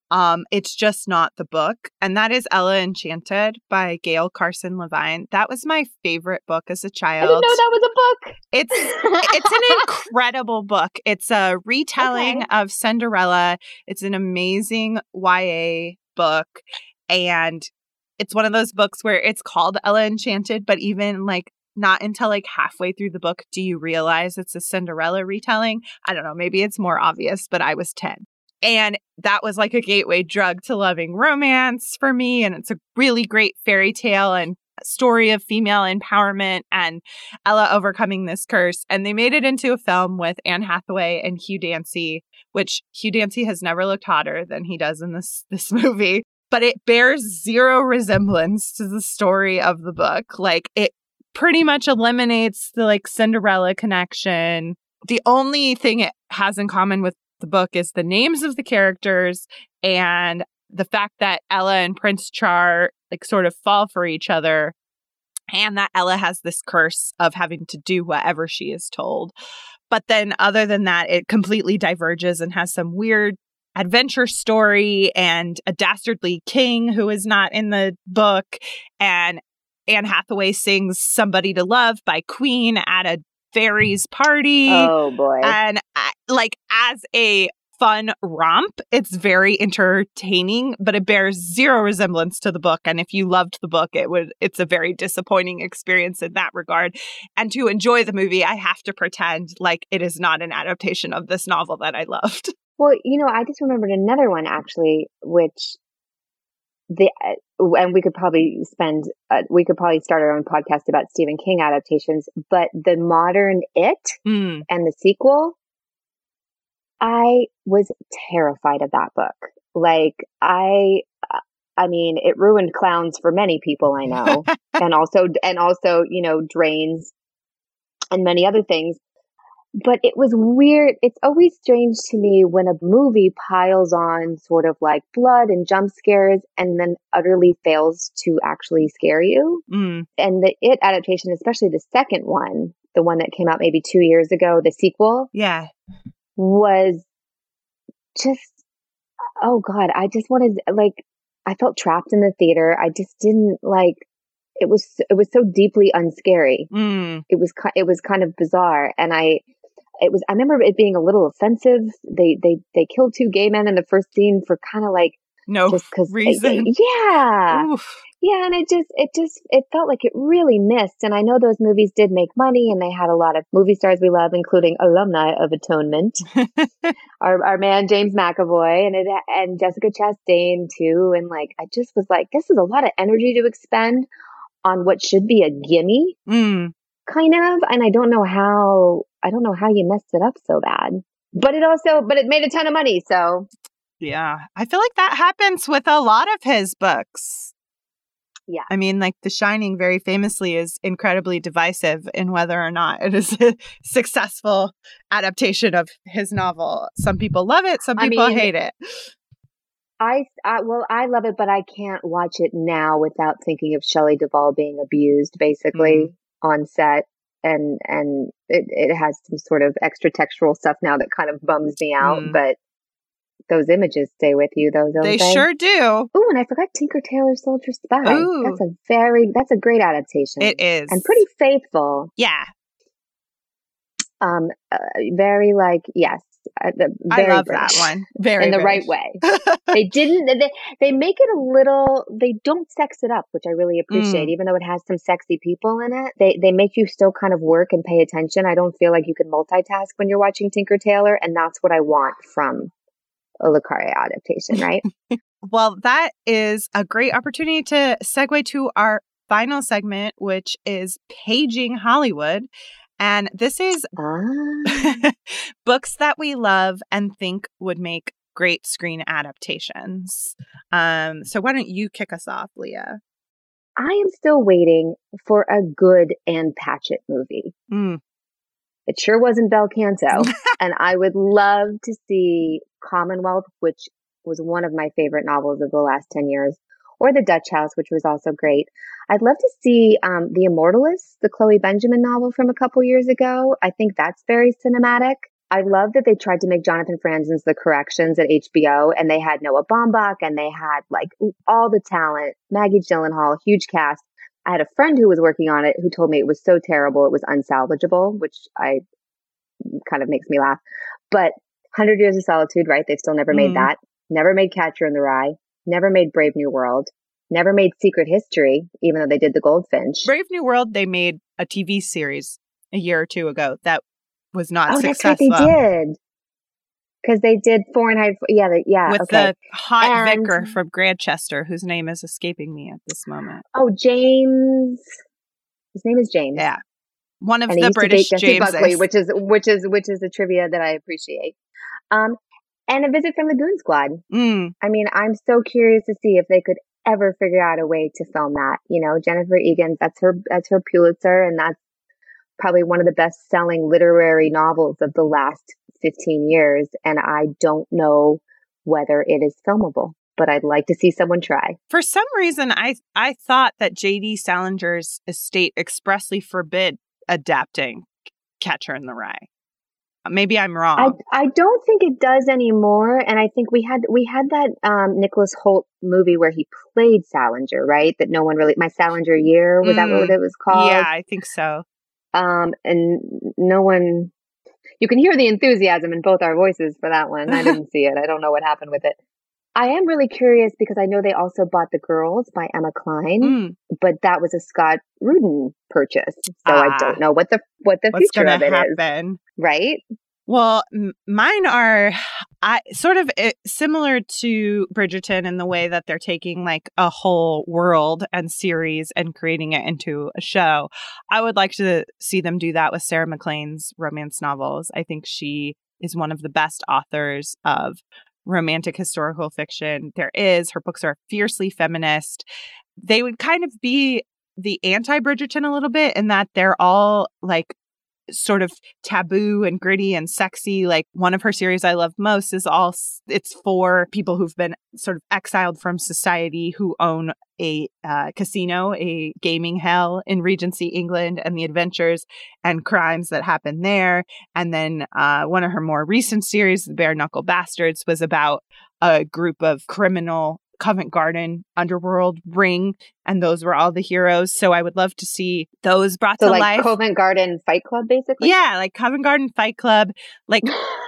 Um, it's just not the book. And that is Ella Enchanted by Gail Carson Levine. That was my favorite book as a child. I didn't know that was a book. It's it's an incredible book. It's a retelling Okay. of Cinderella. It's an amazing Y A book. And it's one of those books where it's called Ella Enchanted, but even like not until like halfway through the book do you realize it's a Cinderella retelling. I don't know, maybe it's more obvious, but I was ten. And that was like a gateway drug to loving romance for me. And it's a really great fairy tale and story of female empowerment and Ella overcoming this curse. And they made it into a film with Anne Hathaway and Hugh Dancy, which Hugh Dancy has never looked hotter than he does in this this movie. But it bears zero resemblance to the story of the book. Like, it pretty much eliminates the like Cinderella connection. The only thing it has in common with the book is the names of the characters and the fact that Ella and Prince Char like sort of fall for each other, and that Ella has this curse of having to do whatever she is told. But then other than that, it completely diverges and has some weird adventure story and a dastardly king who is not in the book. And Anne Hathaway sings Somebody to Love by Queen at a fairies party. Oh, boy. And I, like as a fun romp, it's very entertaining, but it bears zero resemblance to the book. And if you loved the book, it would it's a very disappointing experience in that regard. And to enjoy the movie, I have to pretend like it is not an adaptation of this novel that I loved. Well, you know, I just remembered another one actually, which the and we could probably spend uh, we could probably start our own podcast about Stephen King adaptations, but the modern It Mm. and the sequel, I was terrified of that book. Like I, I mean, it ruined clowns for many people I know, and also and also you know drains and many other things. But it was weird. It's always strange to me when a movie piles on sort of like blood and jump scares and then utterly fails to actually scare you. Mm. And the It adaptation, especially the second one, the one that came out maybe two years ago, the sequel, Yeah. was just, oh God, I just wanted, like, I felt trapped in the theater. I just didn't like, it was, it was so deeply unscary. Mm. It was, it was kind of bizarre. And I, It was. I remember it being a little offensive. They they they killed two gay men in the first scene for kind of like No just because reason. Yeah, Oof. yeah, and it just it just it felt like it really missed. And I know those movies did make money, and they had a lot of movie stars we love, including alumni of Atonement, our our man James McAvoy, and it and Jessica Chastain too. And like I just was like, this is a lot of energy to expend on what should be a gimme. Mm. Kind of, and I don't know how I don't know how you messed it up so bad. But it also but it made a ton of money, so Yeah. I feel like that happens with a lot of his books. Yeah. I mean, like The Shining very famously is incredibly divisive in whether or not it is a successful adaptation of his novel. Some people love it, some I people mean, hate it. I, I well I love it, but I can't watch it now without thinking of Shelley Duvall being abused basically Mm. on set. And and it, it has some sort of extra textual stuff now that kind of bums me out, Mm. but those images stay with you though, don't They they? sure do. Ooh, and I forgot Tinker Tailor Soldier Spy. Ooh. That's a very that's a great adaptation. It is. And pretty faithful. Yeah. Um, uh, very like yes, uh, the- I very love British. that one. Very in the British. right way. They didn't. They they make it a little. They don't sex it up, which I really appreciate. Mm. Even though it has some sexy people in it, they they make you still kind of work and pay attention. I don't feel like you can multitask when you're watching Tinker Tailor, and that's what I want from a Le Carré adaptation, right? Well, that is a great opportunity to segue to our final segment, which is Paging Hollywood. And this is Ah. books that we love and think would make great screen adaptations. Um, so why don't you kick us off, Leah? I am still waiting for a good Anne Patchett movie. Mm. It sure wasn't Bel Canto. And I would love to see Commonwealth, which was one of my favorite novels of the last ten years, or The Dutch House, which was also great. I'd love to see um, The Immortalists, the Chloe Benjamin novel from a couple years ago. I think that's very cinematic. I love that they tried to make Jonathan Franzen's The Corrections at H B O, and they had Noah Baumbach, and they had like all the talent, Maggie Gyllenhaal, huge cast. I had a friend who was working on it who told me it was so terrible it was unsalvageable, which I kind of makes me laugh. But one hundred Years of Solitude, right? They've still never made Mm. that. Never made Catcher in the Rye. Never made Brave New World. Never made Secret History, even though they did The Goldfinch. Brave New World, they made a T V series a year or two ago that was not Oh, that's successful. right, they did. Because they did Fahrenheit. Yeah, they, yeah. With okay. the hot And- vicar from Grantchester, whose name is escaping me at this moment. Oh, James. His name is James. Yeah. One of And he the used British to date Jesse Jameses. Buckley, which is which is which is a trivia that I appreciate. Um, and a visit from the Goon Squad. Mm. I mean, I'm so curious to see if they could ever figure out a way to film that. You know, Jennifer Egan, that's her that's her Pulitzer, and that's probably one of the best selling literary novels of the last fifteen years. And I don't know whether it is filmable, but I'd like to see someone try. For some reason, I I thought that J D Salinger's estate expressly forbid adapting Catcher in the Rye. Maybe I'm I, wrong. I don't think it does anymore, and I think we had we had that um, Nicholas Hoult movie where he played Salinger, right? That no one really. My Salinger Year, was that Mm, what it was called? Yeah, I think so. Um, and no one. You can hear the enthusiasm in both our voices for that one. I didn't see it. I don't know what happened with it. I am really curious because I know they also bought The Girls by Emma Cline, Mm. but that was a Scott Rudin purchase, so Ah. I don't know what the what the What's future going of to it is, happen? right? Well, m- mine are I sort of uh, similar to Bridgerton in the way that they're taking like a whole world and series and creating it into a show. I would like to see them do that with Sarah MacLean's romance novels. I think she is one of the best authors of romantic historical fiction there is. Her books are fiercely feminist. They would kind of be the anti-Bridgerton a little bit in that they're all like sort of taboo and gritty and sexy. Like one of her series I love most is all it's for people who've been sort of exiled from society who own a uh, casino, a gaming hell in Regency, England, and the adventures and crimes that happen there. And then uh, one of her more recent series, The Bare Knuckle Bastards, was about a group of criminal Covent Garden underworld ring, and those were all the heroes. So I would love to see those brought So to like life. Covent Garden Fight Club, basically. Yeah, like Covent Garden Fight Club. Like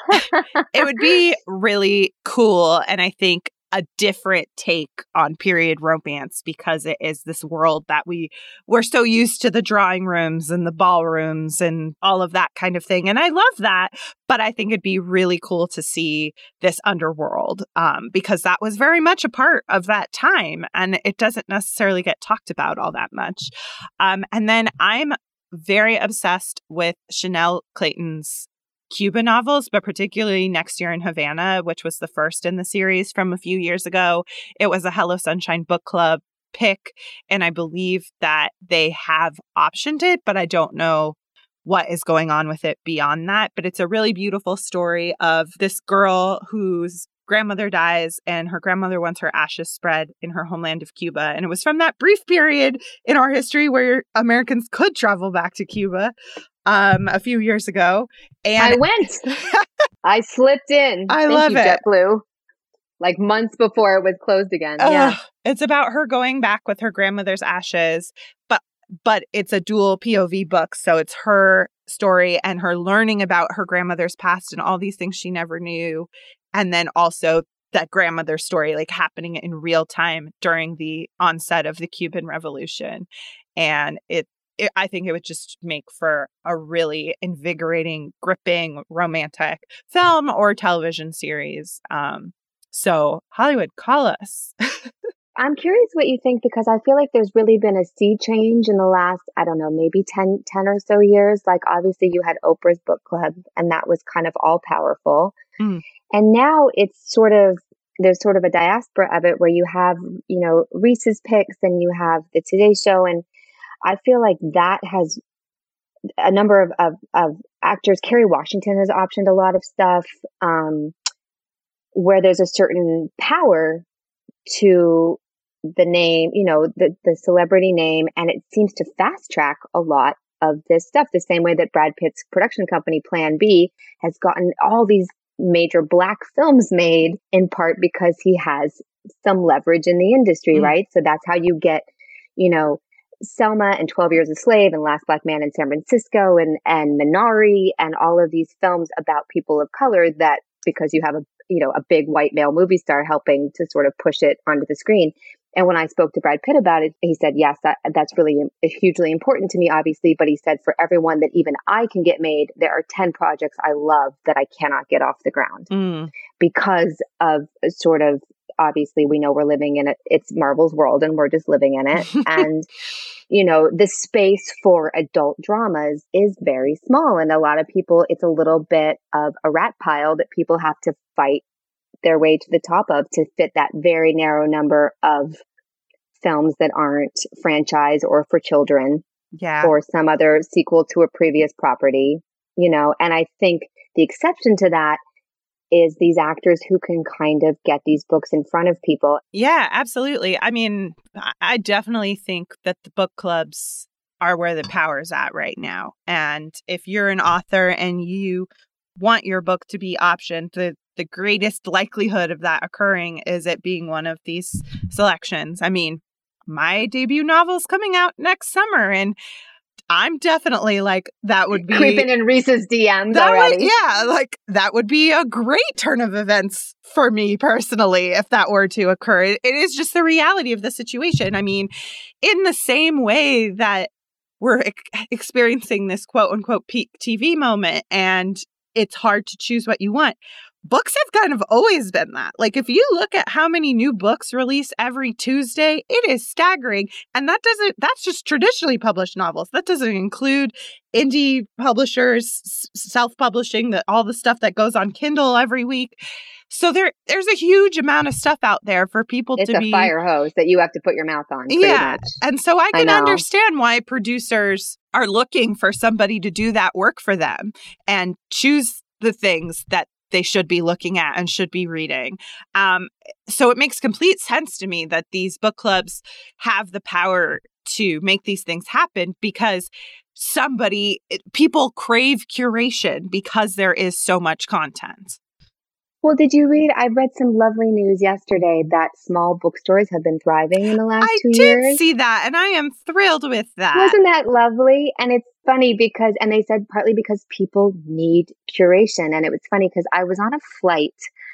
it would be really cool, and I think a different take on period romance because it is this world that we we're so used to the drawing rooms and the ballrooms and all of that kind of thing. And I love that, but I think it'd be really cool to see this underworld um, because that was very much a part of that time and it doesn't necessarily get talked about all that much. Um, and then I'm very obsessed with Chanel Clayton's Cuba novels, but particularly Next Year in Havana, which was the first in the series from a few years ago. It was a Hello Sunshine book club pick, and I believe that they have optioned it, but I don't know what is going on with it beyond that. But it's a really beautiful story of this girl whose grandmother dies and her grandmother wants her ashes spread in her homeland of Cuba. And it was from that brief period in our history where Americans could travel back to Cuba um, a few years ago. And I went. I slipped in. I Thank love you, it. JetBlue. Like months before it was closed again. Ugh, Yeah. it's about her going back with her grandmother's ashes, but but it's a dual P O V book. So it's her story and her learning about her grandmother's past and all these things she never knew. And then also that grandmother's story, like happening in real time during the onset of the Cuban Revolution. And it, it I think it would just make for a really invigorating, gripping, romantic film or television series. Um, so Hollywood, call us. I'm curious what you think because I feel like there's really been a sea change in the last, I don't know, maybe ten, ten or so years. Like obviously you had Oprah's book club and that was kind of all powerful. Mm. And now it's sort of, there's sort of a diaspora of it where you have, you know, Reese's Picks and you have the Today Show. And I feel like that has a number of, of, of actors. Kerry Washington has optioned a lot of stuff um, where there's a certain power to the name, you know, the, the celebrity name, and it seems to fast track a lot of this stuff, the same way that Brad Pitt's production company Plan B has gotten all these major Black films made, in part because he has some leverage in the industry, mm. right? So that's how you get, you know, Selma and twelve Years a Slave and Last Black Man in San Francisco and, and Minari and all of these films about people of color that, because you have a, you know, a big white male movie star helping to sort of push it onto the screen. And when I spoke to Brad Pitt about it, he said, yes, that, that's really hugely important to me, obviously. But he said, for everyone that even I can get made, there are ten projects I love that I cannot get off the ground mm. because of sort of, obviously, we know we're living in it. It's Marvel's world and we're just living in it. And, you know, the space for adult dramas is very small. And a lot of people, it's a little bit of a rat pile that people have to fight their way to the top of to fit that very narrow number of films that aren't franchise or for children yeah. or some other sequel to a previous property, you know. And I think the exception to that is these actors who can kind of get these books in front of people. Yeah, absolutely. I mean, I definitely think that the book clubs are where the power's at right now. And if you're an author and you want your book to be optioned, the the greatest likelihood of that occurring is it being one of these selections. I mean, my debut novel's coming out next summer, and I'm definitely like, that would be creeping in Reese's D Ms already. Would, yeah, like that would be a great turn of events for me personally if that were to occur. It, it is just the reality of the situation. I mean, in the same way that we're ex- experiencing this quote unquote peak T V moment, and it's hard to choose what you want. Books have kind of always been that. Like, if you look at how many new books release every Tuesday, it is staggering. And that doesn't, that's just traditionally published novels. That doesn't include indie publishers, s- self-publishing, the, all the stuff that goes on Kindle every week. So there, there's a huge amount of stuff out there for people it's to be. It's a fire hose that you have to put your mouth on. Yeah. Much. And so I can I understand why producers are looking for somebody to do that work for them and choose the things that they should be looking at and should be reading. Um, so it makes complete sense to me that these book clubs have the power to make these things happen because somebody, people crave curation because there is so much content. Well, did you read? I read some lovely news yesterday that small bookstores have been thriving in the last I two years. I did see that, and I am thrilled with that. Wasn't that lovely? And it's funny because, and they said partly because people need curation. And it was funny because I was on a flight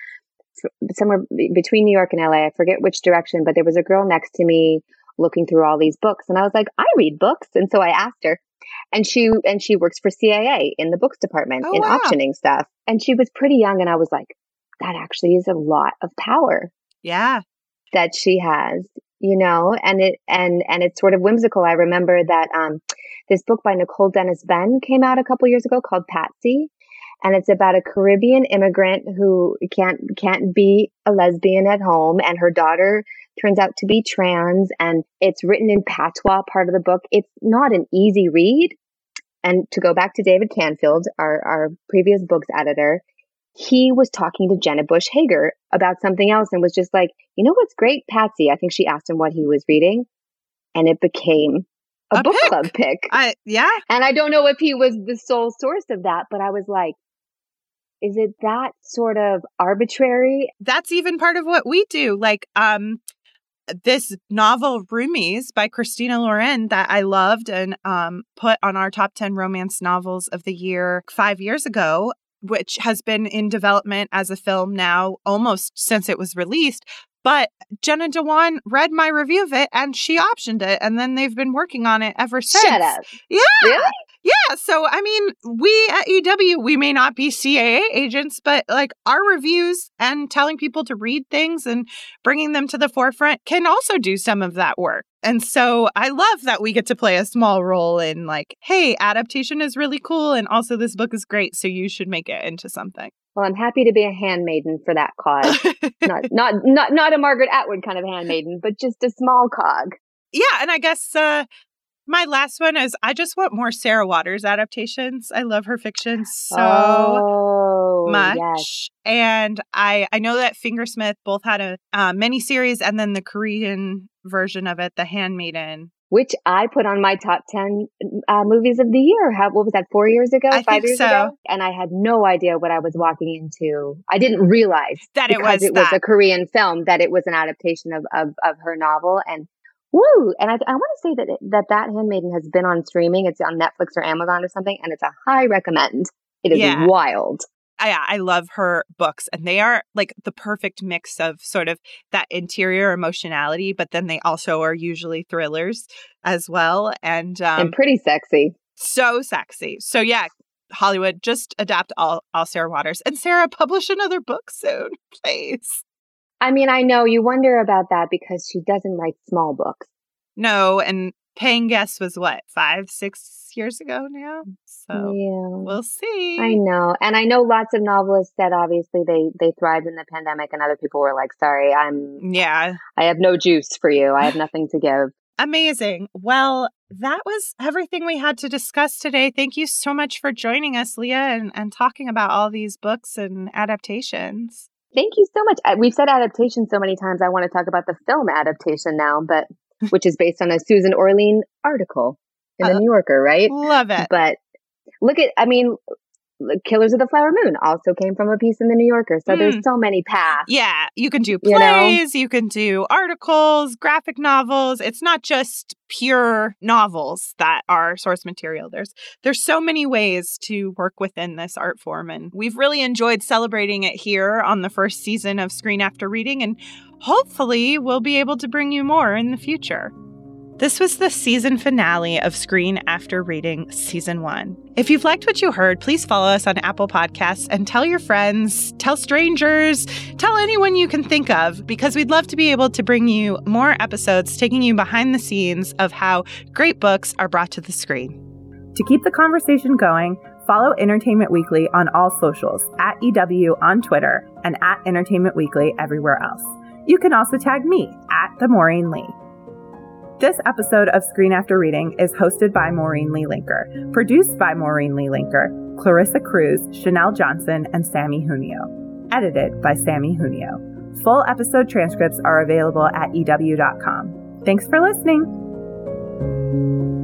somewhere between New York and L A. I forget which direction, but there was a girl next to me looking through all these books. And I was like, I read books. And so I asked her. And she and she works for C A A in the books department oh, in wow. auctioning stuff. And she was pretty young. And I was like, that actually is a lot of power. Yeah. That she has, you know, and it and and it's sort of whimsical. I remember that um, this book by Nicole Dennis Benn came out a couple years ago called Patsy. And it's about a Caribbean immigrant who can't can't be a lesbian at home. And her daughter turns out to be trans. And it's written in patois, part of the book. It's not an easy read. And to go back to David Canfield, our, our previous books editor, he was talking to Jenna Bush Hager about something else and was just like, you know what's great, Patsy? I think she asked him what he was reading. And it became a, a book pick. club pick. I, yeah. And I don't know if he was the sole source of that, but I was like, is it that sort of arbitrary? That's even part of what we do. Like, um, this novel Roomies by Christina Lauren that I loved and um, put on our top ten romance novels of the year five years ago, which has been in development as a film now almost since it was released. But Jenna Dewan read my review of it and she optioned it. And then they've been working on it ever since. Shut up. Yeah. Really? Yeah. So, I mean, we at E W, we may not be C A A agents, but like our reviews and telling people to read things and bringing them to the forefront can also do some of that work. And so I love that we get to play a small role in like, hey, adaptation is really cool. And also this book is great. So you should make it into something. Well, I'm happy to be a handmaiden for that cause. not, not, not, not a Margaret Atwood kind of handmaiden, but just a small cog. Yeah. And I guess, uh, my last one is I just want more Sarah Waters adaptations. I love her fiction so oh, much. Yes. And I, I know that Fingersmith both had a uh, miniseries and then the Korean version of it, The Handmaiden, which I put on my top ten uh, movies of the year. How, what was that, four years ago, I five think years so. ago? And I had no idea what I was walking into. I didn't realize that it was it that. was a Korean film, that it was an adaptation of, of, of her novel. And woo! And I, I want to say that, it, that That Handmaiden has been on streaming. It's on Netflix or Amazon or something, and it's a high recommend. It is yeah. wild. I, I love her books, and they are like the perfect mix of sort of that interior emotionality, but then they also are usually thrillers as well. And, um, and pretty sexy. So sexy. So yeah, Hollywood, just adapt all, all Sarah Waters. And Sarah, publish another book soon, please. I mean, I know you wonder about that because she doesn't write small books. No, and Paying Guests was what, five, six years ago now? So yeah. we'll see. I know. And I know lots of novelists that obviously they, they thrived in the pandemic, and other people were like, sorry, I'm, yeah, I have no juice for you. I have nothing to give. Amazing. Well, that was everything we had to discuss today. Thank you so much for joining us, Leah, and, and talking about all these books and adaptations. Thank you so much. We've said adaptation so many times. I want to talk about the film adaptation now, but which is based on a Susan Orlean article in the uh, New Yorker, right? Love it. But look at, I mean, Killers of the Flower Moon also came from a piece in the New Yorker. So mm. there's so many paths. Yeah. You can do plays, you, know? you can do articles, graphic novels. It's not just pure novels that are source material. There's there's so many ways to work within this art form. And we've really enjoyed celebrating it here on the first season of Screen After Reading. And hopefully we'll be able to bring you more in the future. This was the season finale of Screen After Reading Season one. If you've liked what you heard, please follow us on Apple Podcasts and tell your friends, tell strangers, tell anyone you can think of, because we'd love to be able to bring you more episodes taking you behind the scenes of how great books are brought to the screen. To keep the conversation going, follow Entertainment Weekly on all socials, at E W on Twitter and at Entertainment Weekly everywhere else. You can also tag me, at the Maureen Lee. This episode of Screen After Reading is hosted by Maureen Lee Linker, produced by Maureen Lee Linker, Clarissa Cruz, Chanel Johnson, and Sammy Junio. Edited by Sammy Junio. Full episode transcripts are available at E W dot com. Thanks for listening.